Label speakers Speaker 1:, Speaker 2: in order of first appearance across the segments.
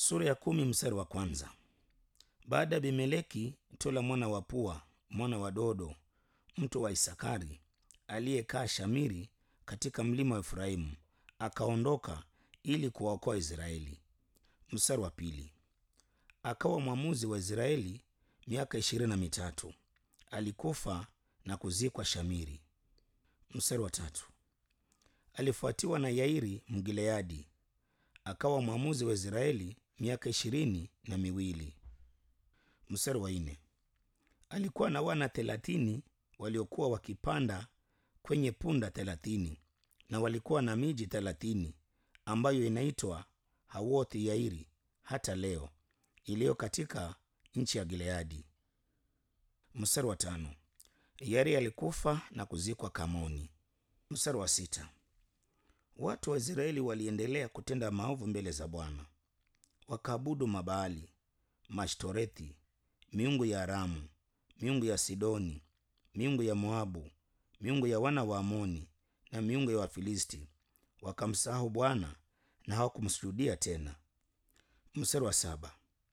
Speaker 1: Sura ya 10 mstari wa kwanza. Baada ya Abimeleki, Tola mwana wa Pua, mwana wa Dodo, mtu wa Isakari, aliyekaa Shamiri katika mlima wa Efraimu, akaondoka ili kuwaokoa Israeli. Mstari wa pili. Akawa mwamuzi wa Israeli miaka 23. Alikufa na kuzikwa Shamiri. Mstari wa tatu. Alifuatiwa na Yairi Mgileadi, akawa mwamuzi wa Israeli miaka 22. Mstari wa nne. Alikuwa na wana 30 waliokuwa wakipanda kwenye punda 30, na walikuwa na miji 30 ambayo inaitwa Hawothi Yairi hata leo, iliyo katika nchi ya Gileadi. Mstari wa tano. Yairi alikufa na kuzikwa Kamoni. Mstari wa sita. Watu wa Israeli waliendelea kutenda maovu mbele za Bwana. Wakaabudu Mabaali, Mashtorethi, miungu ya Aramu, miungu ya Sidoni, miungu ya Moabu, miungu ya wana wa Amoni na miungu ya Wafilisti. Wakamsahau Bwana na hawakumsujudia tena. Mstari wa saba.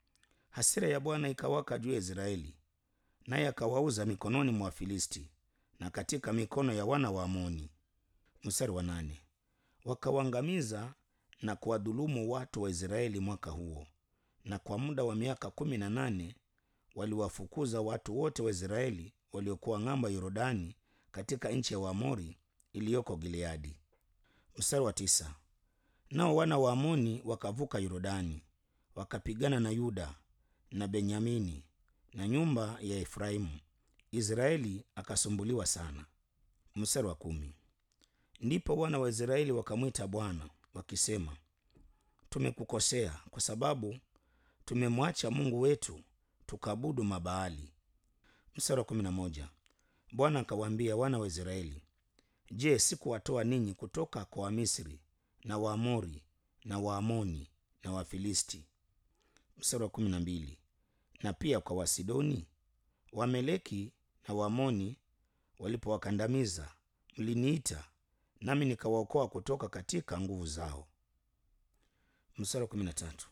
Speaker 1: Hasira ya Bwana ikawaka juu ya Israeli, naye akawauza mikononi mwa Wafilisti na katika mikono ya wana wa Amoni. Mstari wa nane. Wakawaangamiza na kuwadhulumu watu wa Israeli mwaka huo, na kwa muda wa miaka 18 waliwafukuza watu wote wa Israeli waliokuwa ng'ambo ya Yordani katika nchi ya Waamori iliyoko Gileadi. Mstari wa tisa. Nao wana wa Amoni wakavuka Yordani, wakapigana na Yuda na Benyamini na nyumba ya Efraimu. Israeli akasumbuliwa sana. Mstari wa 10. Ndipo wana wa Israeli wakamwita Bwana wakisema, tumekukosea kwa sababu tumemwacha Mungu wetu tukaabudu Mabaali. Mstari wa 11. Bwana akawaambia wana wa Israeli, je, sikuwatoa ninyi kutoka kwa Wamisri na Waamori na Waamoni na Wafilisti? Mstari wa 12. Na pia kwa Wasidoni, Wameleki na Waamoni walipowakandamiza, mliniita nami nikawaokoa kutoka katika nguvu zao. Mstari wa 13.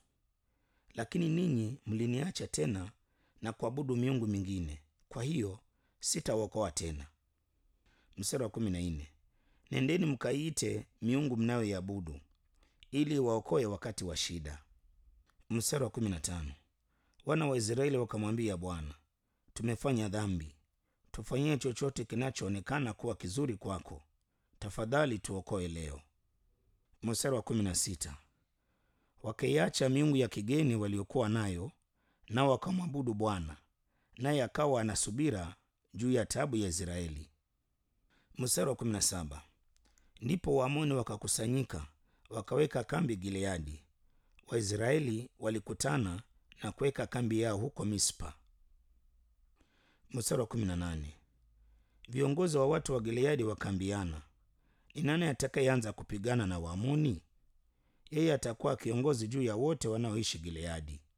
Speaker 1: Lakini ninyi mliniacha tena na kuabudu miungu mingine, kwa hiyo sitawaokoa tena. Mstari wa 14. Nendeni mkaiite miungu mnayoiabudu ili waokoe wakati wa shida. Mstari wa 15. Wana wa Israeli wakamwambia Bwana, tumefanya dhambi, tufanyie chochote kinachoonekana kuwa kizuri kwako, tafadhali tuokoe leo. Mstari wa 16. Wakaiacha miungu ya kigeni waliokuwa nayo, nao wakamwabudu Bwana, naye akawa ana subira juu ya taabu ya Israeli. Mstari wa 17. Ndipo Waamoni wakakusanyika wakaweka kambi Gileadi. Waisraeli walikutana na kuweka kambi yao huko Mispa. Mstari wa 18. Viongozi wa watu wa Gileadi wakaambiana, ni nani atakayeanza kupigana na Waamoni? Yeye atakuwa kiongozi juu ya wote wanaoishi Gileadi.